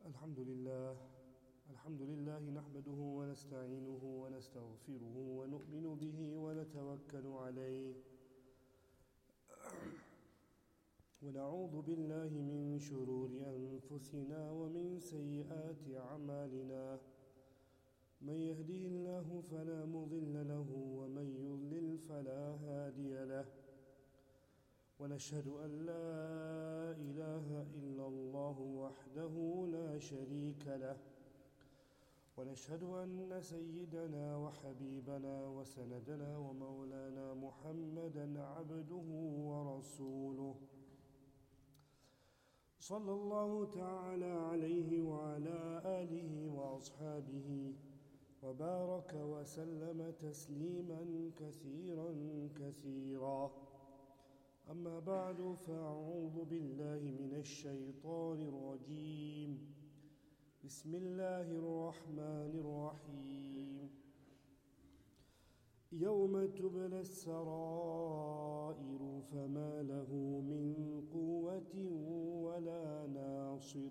الحمد لله نحمده ونستعينه ونستغفره ونؤمن به ونتوكل عليه ونعوذ بالله من شرور أنفسنا ومن سيئات أعمالنا من يهده الله فلا مضل له ومن يضلل فلا هادي له ونشهد أن لا إله إلا الله وحده لا شريك له ونشهد أن سيدنا وحبيبنا وسندنا ومولانا محمدا عبده ورسوله صلى الله تعالى عليه وعلى آله وأصحابه وبارك وسلم تسليما كثيرا أما بعد فأعوذ بالله من الشيطان الرجيم بسم الله الرحمن الرحيم يوم تبلى السرائر فما له من قوة ولا ناصر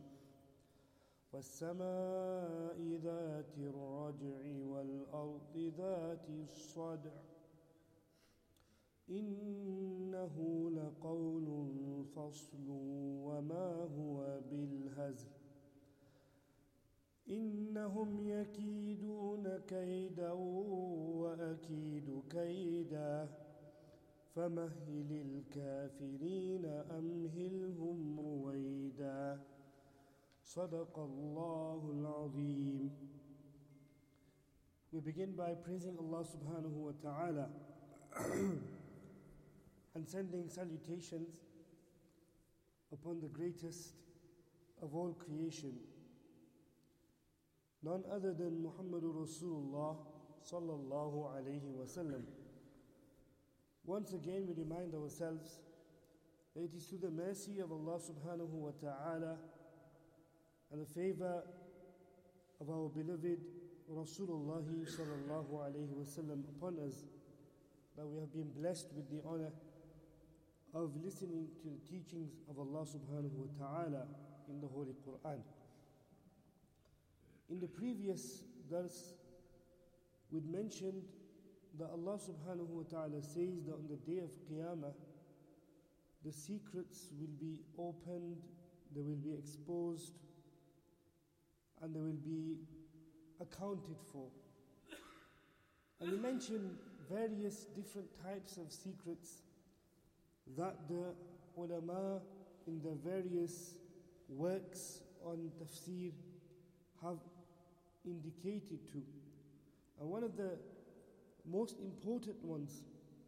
والسماء ذات الرجع والأرض ذات الصدع إنه لقول فصل وما هو بالهزل إنهم يكيدون كيدا وأكيد كيدا فمهل الكافرين أمهلهم رويدا صدق الله العظيم. We begin by praising Allah subhanahu wa ta'ala and sending salutations upon the greatest of all creation, none other than Muhammadur Rasulullah sallallahu alayhi wasallam. Once again we remind ourselves that it is through the mercy of Allah subhanahu wa ta'ala and the favor of our beloved Rasulullah sallallahu alayhi wasallam upon us that we have been blessed with the honor of listening to the teachings of Allah subhanahu wa ta'ala in the Holy Quran. In the previous dars, we'd mentioned that Allah subhanahu wa ta'ala says that on the day of Qiyamah, the secrets will be opened, they will be exposed, and they will be accounted for. And we mentioned various different types of secrets that the ulama in the various works on tafsir have indicated to. And one of the most important ones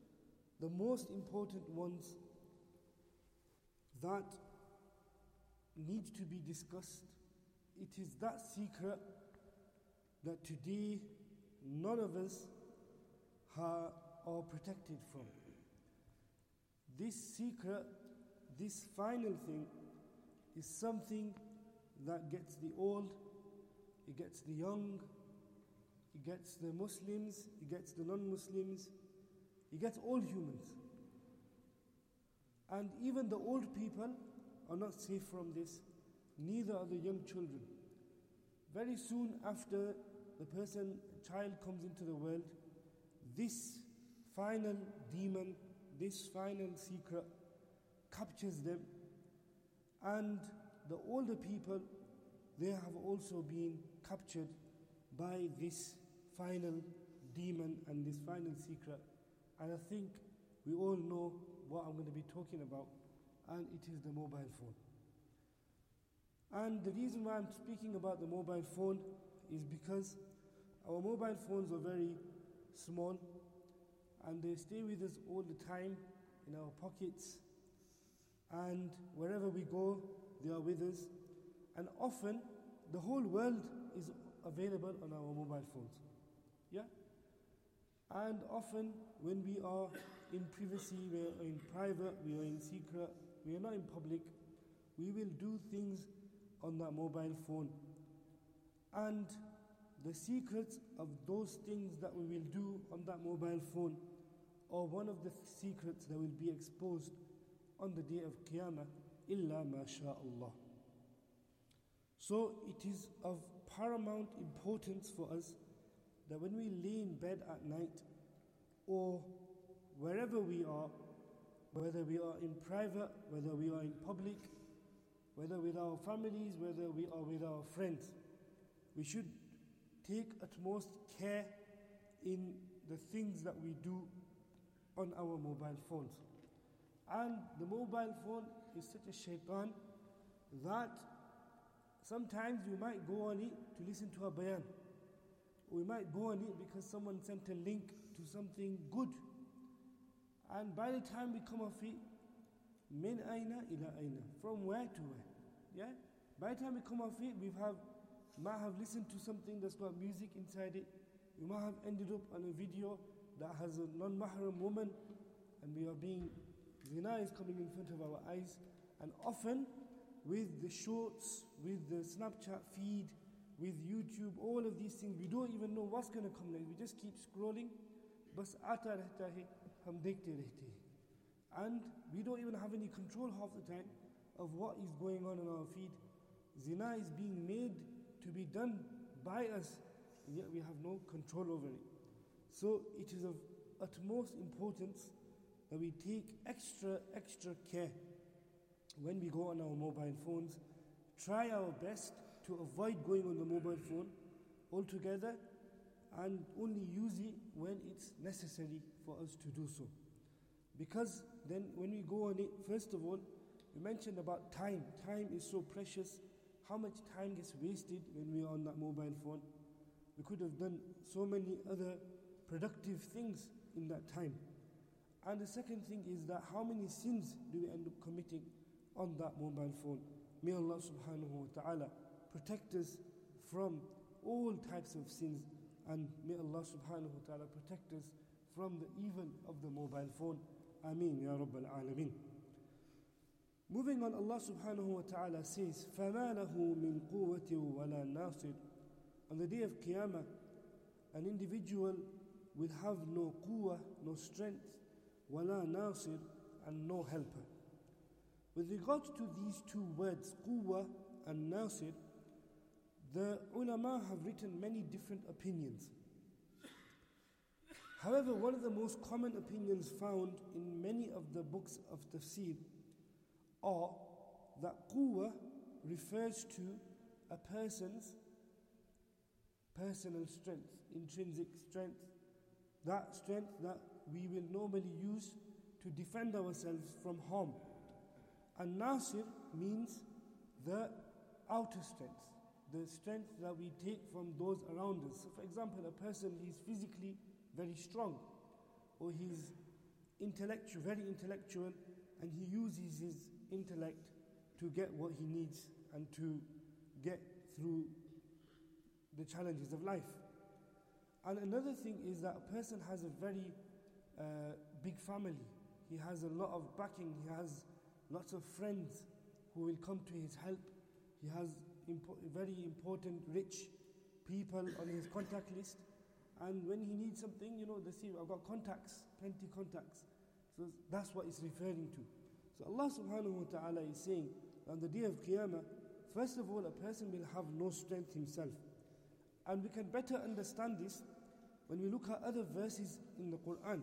that need to be discussed, it is that secret that today none of us are protected from. This secret, this final thing, is something that gets the old, it gets the young, it gets the Muslims, it gets the non-Muslims, it gets all humans. And even the old people are not safe from this, neither are the young children. Very soon after the child comes into the world, this final demon, this final secret captures them, and the older people, they have also been captured by this final demon and this final secret. And I think we all know what I'm going to be talking about, and it is the mobile phone. And the reason why I'm speaking about the mobile phone is because our mobile phones are very small and they stay with us all the time in our pockets, and wherever we go they are with us, and often the whole world is available on our mobile phones. Yeah? And often when we are in privacy, we are in private, we are in secret, we are not in public, we will do things on that mobile phone. And the secrets of those things that we will do on that mobile phone are one of the secrets that will be exposed on the day of Qiyamah, illa ma sha Allah. So it is of paramount importance for us that when we lay in bed at night or wherever we are, whether we are in private, whether we are in public, whether with our families, whether we are with our friends, we should take utmost care in the things that we do on our mobile phones. And the mobile phone is such a shaitan that sometimes we might go on it to listen to a bayan. We might go on it because someone sent a link to something good. And by the time we come off it, min aina ila aina, from where to where? Yeah? By the time we come off it, might have listened to something that's got music inside it. We might have ended up on a video that has a non-mahram woman, and zina is coming in front of our eyes. And often, with the shorts, with the Snapchat feed, with YouTube, all of these things, we don't even know what's going to come next. We just keep scrolling. Bas aata rehta hai, hum dekhte rehte hai. And we don't even have any control half the time of what is going on in our feed. Zina is being made to be done by us, and yet we have no control over it. So it is of utmost importance that we take extra care when we go on our mobile phones. Try our best to avoid going on the mobile phone altogether and only use it when it's necessary for us to do so. Because then when we go on it, first of all, we mentioned about time. Time is so precious. How much time gets wasted when we are on that mobile phone? We could have done so many other productive things in that time. And the second thing is that how many sins do we end up committing on that mobile phone? May Allah subhanahu wa ta'ala protect us from all types of sins, and may Allah subhanahu wa ta'ala protect us from the evil of the mobile phone. Ameen ya Rabbal Alameen. Moving on, Allah subhanahu wa ta'ala says, فَمَا لَهُ مِنْ قُوَّةٍ وَلَا نَاصِرٍ. On the day of Qiyamah, an individual will have no quwwah, no strength, وَلَا نَاصِرٍ, and no helper. With regard to these two words, quwwah and nasir, the ulama have written many different opinions. However, one of the most common opinions found in many of the books of tafsir are that quwwah refers to a person's personal strength, intrinsic strength, that strength that we will normally use to defend ourselves from harm. And nasir means the outer strength, the strength that we take from those around us. So for example, a person, he's physically very strong, or he's very intellectual, and he uses his intellect to get what he needs and to get through the challenges of life. And another thing is that a person has a very big family. He has a lot of backing. He has lots of friends who will come to his help. He has very important, rich people on his contact list. And when he needs something, they say, I've got contacts, plenty contacts. So that's what it's referring to. So Allah subhanahu wa ta'ala is saying, on the day of Qiyamah, first of all, a person will have no strength himself. And we can better understand this when we look at other verses in the Quran.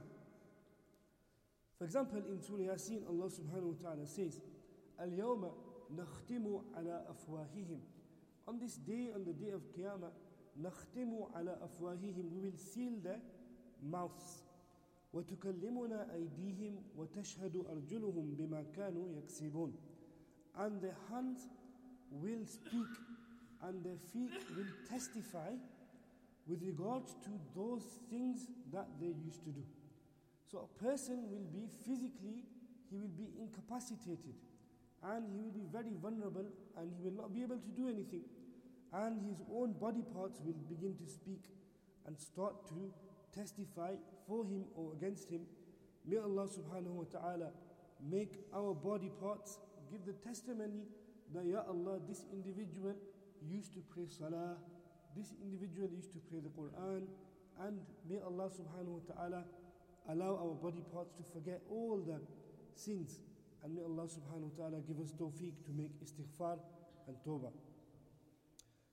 For example, in Surah Yasin, Allah subhanahu wa ta'ala says, الْيَوْمَ نَخْتِمُ عَلَىٰ أَفْوَاهِهِمْ. On this day, on the day of Qiyamah, نَخْتِمُ عَلَىٰ أَفْوَاهِهِمْ, we will seal their mouths. وَتُكَلِّمُنَا أَيْدِيهِمْ وَتَشْهَدُ أَرْجُلُهُمْ بِمَا كَانُوا يَكْسِبُونَ. And their hands will speak and their feet will testify with regards to those things that they used to do. So a person will be physically, he will be incapacitated, and he will be very vulnerable, and he will not be able to do anything. And his own body parts will begin to speak and start to testify for him or against him. May Allah subhanahu wa ta'ala make our body parts give the testimony that, Ya Allah, this individual used to pray salah, this individual used to pray the Quran, and may Allah subhanahu wa ta'ala allow our body parts to forget all the sins, and may Allah subhanahu wa ta'ala give us tawfiq to make istighfar and tawbah.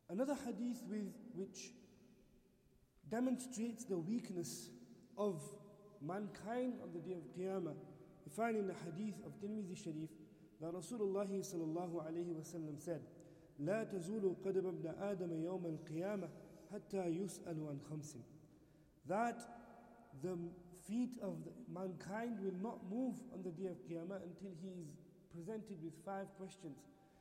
Another hadith which demonstrates the weakness of mankind on the day of Qiyamah. We find in the hadith of Tirmidhi Sharif that Rasulullah sallallahu alayhi wa sallam said, لا تزول قدم ابن آدم يوم القيامة حتى يسأل عن خمس. That the feet of mankind will not move on the day of Qiyamah until he is presented with 5 questions.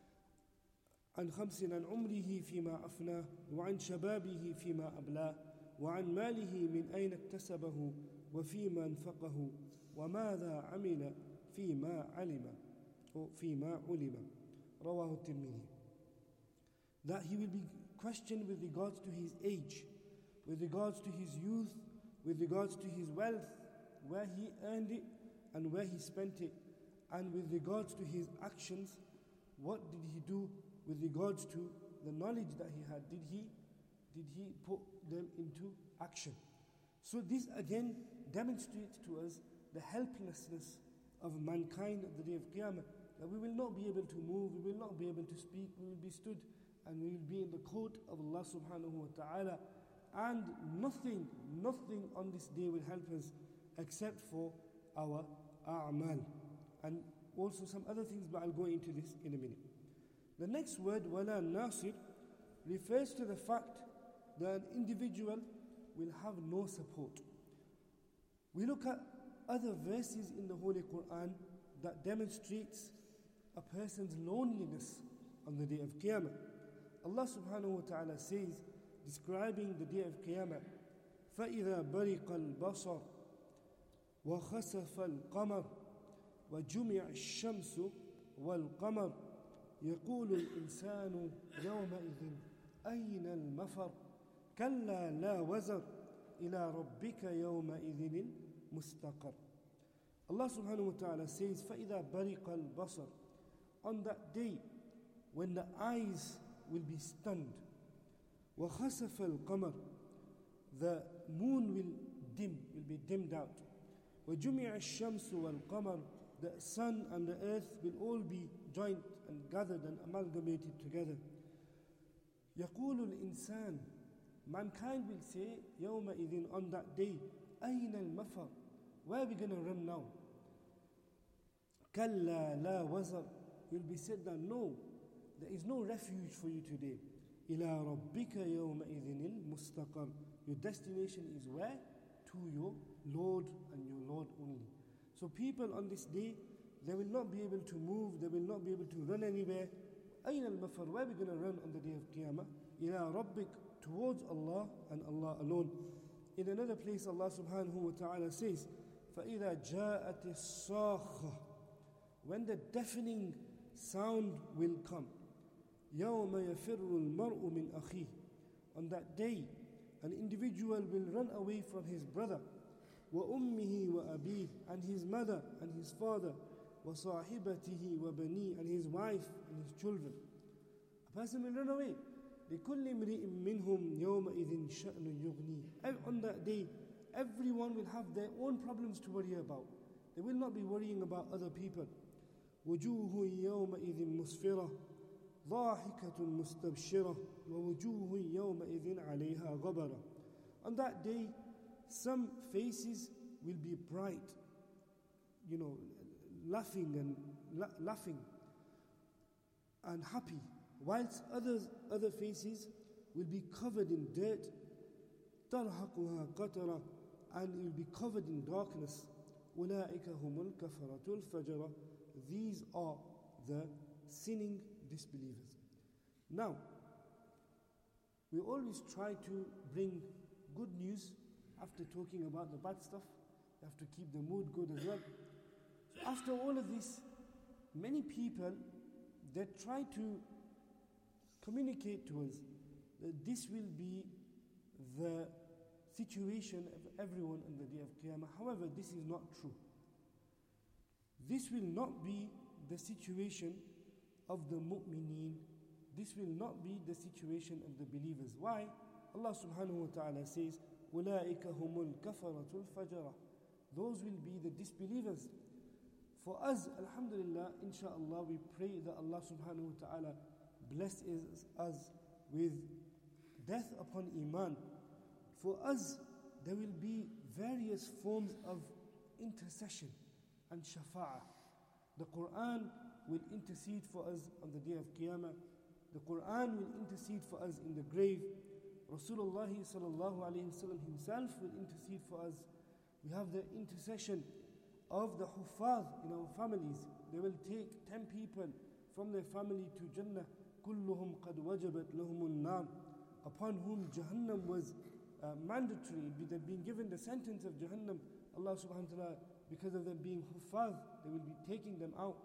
عن خمس عن عمره فيما أفناه وعن شبابه فيما أبلاه وعن ماله من أين اكتسبه وفيما انفقه وماذا عمل فيما علم أو فيما علم. رواه الترمذي. That he will be questioned with regards to his age, with regards to his youth, with regards to his wealth, where he earned it and where he spent it, and with regards to his actions, what did he do with regards to the knowledge that he had? Did he put them into action? So this again demonstrates to us the helplessness of mankind at the day of Qiyamah, that we will not be able to move, we will not be able to speak, we will be stood and we will be in the court of Allah subhanahu wa ta'ala, and nothing on this day will help us except for our a'mal, and also some other things, but I'll go into this in a minute. The next word, wala nasir, refers to the fact that an individual will have no support. We look at other verses in the Holy Quran that demonstrates a person's loneliness on the day of Qiyamah. Allah subhanahu wa ta'ala says, describing the day of Qiyamah, فَإِذَا بَرِقَ الْبَصَرُ وَخَسَفَ الْقَمَرُ وَجُمِعَ الشَّمْسُ وَالْقَمَرُ يَقُولُ الْإِنسَانُ يَوْمَئِذٍ أَيْنَ الْمَفَرُ كَلَّا لَا وَزَرُ إِلَى رَبِّكَ يَوْمَئِذٍ الْمُسْتَقَرُ. Allah subhanahu wa ta'ala says, فَإِذَا بَرِقَ الْبَصَرُ. On that day, when the eyes will be stunned, وَخَسَفَ الْقَمَرُ. The moon will be dimmed out. وَجُمِعَ الشَّمْسُ وَالْقَمَرُ. The sun and the earth will all be joined and gathered and amalgamated together. يَقُولُ الْإِنسَانُ. Mankind will say, يَوْمَئِذٍ, on that day, أَيْنَ الْمَفَرُ. Where are we going to run now? كَلَّا لَا وَزَرُ. You'll be said that no, there is no refuge for you today. إِلَىٰ رَبِّكَ يَوْمَئِذٍ الْمُسْتَقَرُ. Your destination is where? To your Lord and your Lord only. So people on this day, they will not be able to move, they will not be able to run anywhere. أَيْنَ الْمَفَرُ. Where are we going to run on the day of Qiyamah? إِلَىٰ رَبِّكَ. Towards Allah and Allah alone. In another place, Allah subhanahu wa ta'ala says, فَإِذَا جَاءَتِ الصَّاخَّةُ. When the deafening sound will come. يَوْمَ يَفِرُّ الْمَرْءُ مِنْ أَخِيهِ. On that day, an individual will run away from his brother, وَأُمِّهِ وَأَبِيهِ, and his mother and his father, وَصَاحِبَتِهِ وَبَنِيهِ, and his wife and his children. A person will run away. لِكُلِّ امْرِئٍ مِّنْهُمْ يَوْمَئِذٍ شَأْنٌ يُغْنِيهِ. On that day, everyone will have their own problems to worry about. They will not be worrying about other people. وَجُوهٌ يَوْمَئِذٍ مُسْفِرَةٌ ضَاحِكَةٌ مُسْتَبْشِرَةٌ وَوُجُوهٌ يَوْمَئِذٍ عَلَيْهَا غَبَرَةٌ. On that day, some faces will be bright, laughing and happy, whilst other faces will be covered in dirt, تَرْهَقُهَا قَتَرَةٌ, and it will be covered in darkness. أُولَٰئِكَ هُمُ الْكَفَرَةُ الْفَجَرَةُ. These are the sinning disbelievers. Now, we always try to bring good news after talking about the bad stuff. You have to keep the mood good as well. So after all of this, many people, they try to communicate to us that this will be the situation of everyone on the day of Qiyamah. However, this is not true. This will not be the situation of the mu'mineen. This will not be the situation of the believers. Why? Allah subhanahu wa ta'ala says, أُولَٰئِكَ هُمُ الْكَفَرَةُ الْفَجَرَةُ. Those will be the disbelievers. For us, alhamdulillah, inshaAllah, we pray that Allah subhanahu wa ta'ala blesses us with death upon Iman, for us there will be various forms of intercession and shafa'ah. The Quran will intercede for us on the day of Qiyamah. The Quran will intercede for us in the grave. Rasulullah sallallahu alayhi wasallam himself will intercede for us. We have the intercession of the huffaz in our families. They will take 10 people from their family to Jannah. كلهم قد وجبت لهم النار, upon whom Jahannam was mandatory. They've been given the sentence of Jahannam. Allah subhanahu wa ta'ala, because of them being huffaz, they will be taking them out.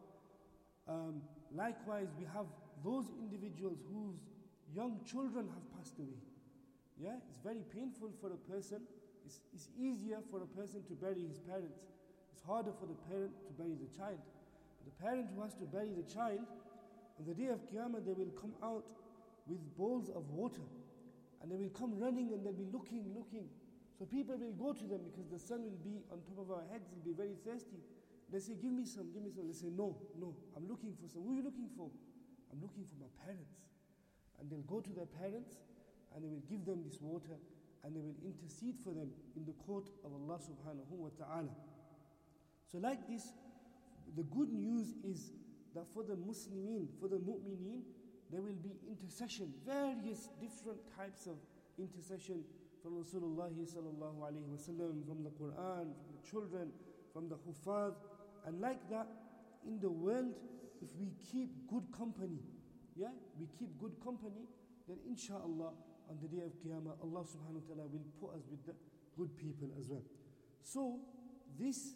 Likewise, we have those individuals whose young children have passed away. Yeah, it's very painful for a person. It's easier for a person to bury his parents. It's harder for the parent to bury the child. But the parent who has to bury the child, on the day of Qiyamah, they will come out with bowls of water. And they will come running and they'll be looking. So people will go to them because the sun will be on top of our heads, will be very thirsty. They say, give me some. They say, no, I'm looking for some. Who are you looking for? I'm looking for my parents. And they'll go to their parents and they will give them this water and they will intercede for them in the court of Allah subhanahu wa ta'ala. So like this, the good news is that for the Muslimin, for the mu'mineen, there will be intercession, various different types of intercession from Rasulullah sallallahu alayhi wa sallam, from the Quran, from the children, from the huffaz. And like that, in the world, if we keep good company, we keep good company, then inshallah, on the day of Qiyamah, Allah subhanahu wa ta'ala will put us with the good people as well. So, this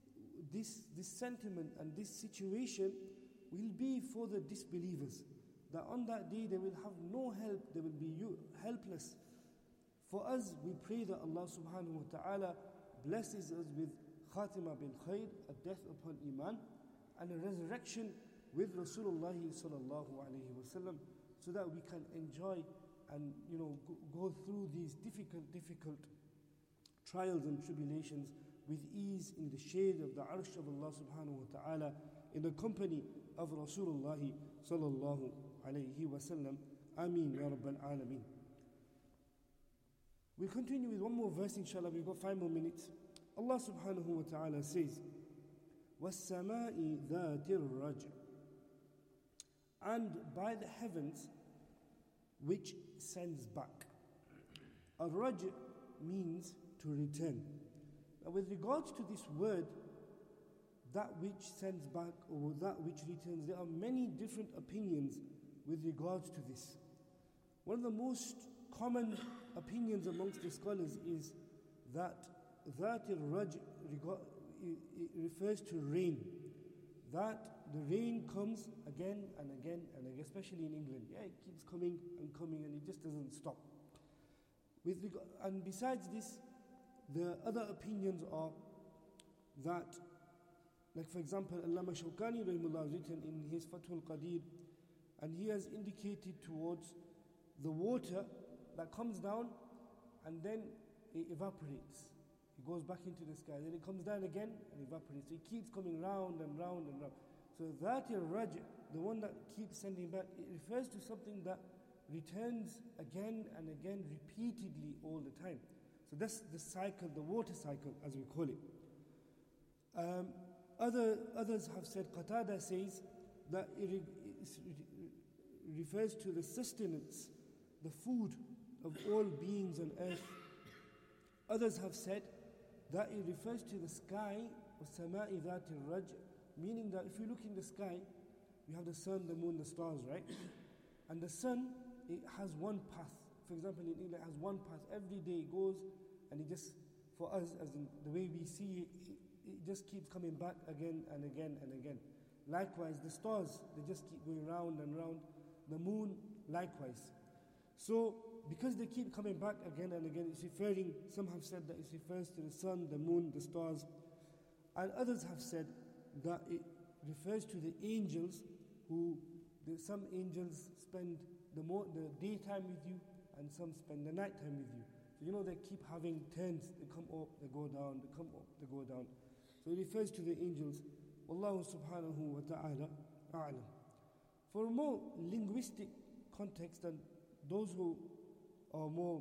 sentiment and this situation will be for the disbelievers. That on that day they will have no help, they will be helpless. For us, we pray that Allah subhanahu wa ta'ala blesses us with khatima bil khair, a death upon Iman, and a resurrection with Rasulullah sallallahu alayhi wa sallam, so that we can enjoy and go through these difficult trials and tribulations with ease in the shade of the arsh of Allah subhanahu wa ta'ala, in the company of Rasulullah sallallahu alayhi wa sallam. Ameen ya Rabbal Alameen. We'll continue with one more verse, inshallah. We've got 5 more minutes. Allah subhanahu wa ta'ala says, وَالسَّمَاءِ ذَاتِ الرَّجْعِ, and by the heavens which sends back. Ar-raj' means to return. Now with regards to this word, that which sends back or that which returns, there are many different opinions with regards to this. One of the most common opinions amongst the scholars is that al-raj' refers to rain. That the rain comes again and again and again, especially in England. It keeps coming and it just doesn't stop. And besides this, the other opinions are that, like for example, Allama Shawkani rahimahullah has written in his Fathul Qadir, and he has indicated towards the water that comes down and then it evaporates. It goes back into the sky, then it comes down again and evaporates. So it keeps coming round and round and round. So that al-raj', the one that keeps sending back, it refers to something that returns again and again repeatedly all the time. So that's the cycle, the water cycle as we call it. Others have said, Qatada says that it refers to the sustenance, the food of all beings on earth. Others have said that it refers to the sky, وَالسَّمَاءِ ذَاتِ الرَّجْعِ, meaning that if you look in the sky, you have the sun, the moon, the stars, right? And the sun, it has one path. For example, in England, it has one path. Every day it goes, and it just, for us, as in the way we see it, it just keeps coming back again and again and again. Likewise, the stars, they just keep going round and round. The moon, likewise. So, because they keep coming back again and again, it's referring, some have said that it refers to the sun, the moon, the stars. And others have said that it refers to the angels some angels spend the daytime with you and some spend the nighttime with you. So they keep having turns. They come up, they go down, they come up, they go down. So it refers to the angels. Wallahu subhanahu wa ta'ala a'lam. For a more linguistic context and those who are more,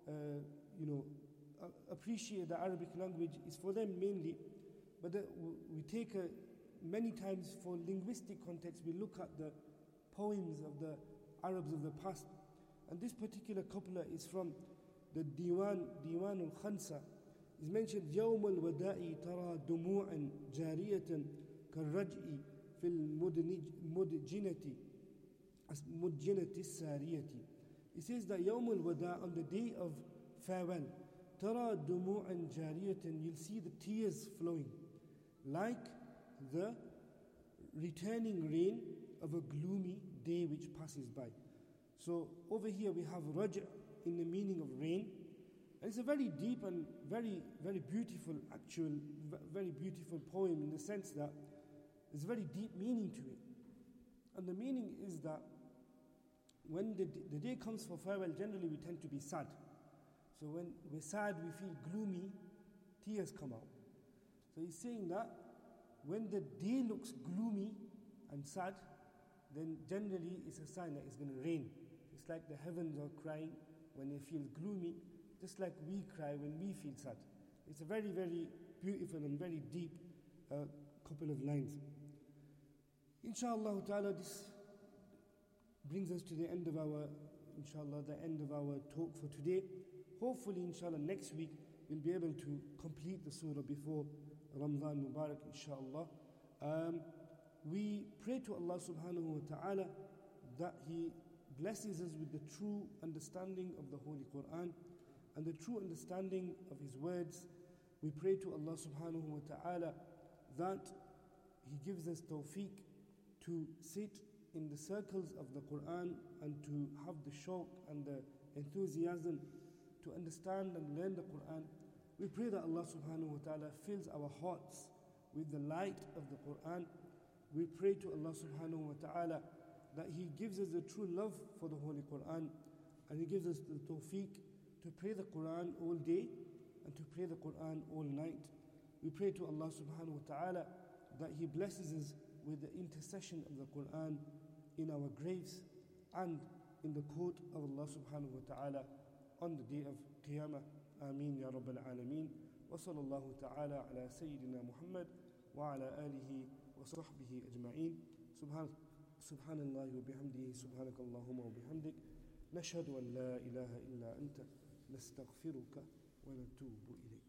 appreciate the Arabic language is for them mainly. But we take many times for linguistic context, we look at the poems of the Arabs of the past. And this particular couplet is from the Diwan al-Khansa. It's mentioned, يوم الوداع ترى دموعا جارية كالرجء في المدجنة السارية. It says that يوم الوداع, on the day of farewell, ترى دموعا جارية, you'll see the tears flowing, like the returning rain of a gloomy day which passes by. So over here we have raj' in the meaning of rain, and it's a very deep and very, very beautiful, very beautiful poem in the sense that there's a very deep meaning to it. And the meaning is that when the day comes for farewell, generally we tend to be sad. So when we're sad, we feel gloomy, tears come out. So he's saying that when the day looks gloomy and sad, then generally it's a sign that it's going to rain. It's like the heavens are crying when they feel gloomy, just like we cry when we feel sad. It's a very, very beautiful and very deep couple of lines. Inshallah ta'ala, this brings us to the end of our, talk for today. Hopefully, inshallah, next week we'll be able to complete the surah before Ramadan Mubarak, inshallah. We pray to Allah subhanahu wa ta'ala that He blesses us with the true understanding of the Holy Quran and the true understanding of His words. We pray to Allah subhanahu wa ta'ala that He gives us tawfiq to sit in the circles of the Quran and to have the shauq and the enthusiasm to understand and learn the Quran. We pray that Allah subhanahu wa ta'ala fills our hearts with the light of the Quran. We pray to Allah subhanahu wa ta'ala that He gives us a true love for the Holy Quran, and He gives us the tawfiq to pray the Quran all day and to pray the Quran all night. We pray to Allah subhanahu wa ta'ala that He blesses us with the intercession of the Quran in our graves and in the court of Allah subhanahu wa ta'ala on the day of Qiyamah. Ameen ya Rabbal Alameen. Wa sallallahu ta'ala ala Sayyidina Muhammad wa ala alihi wa sahbihi ajma'een. Subhanallah wa bihamdihi, subhanakallahumma wa bihamdik. Nashhadu an la ilaha illa anta, nastaghfiruka wa natubu ilayk.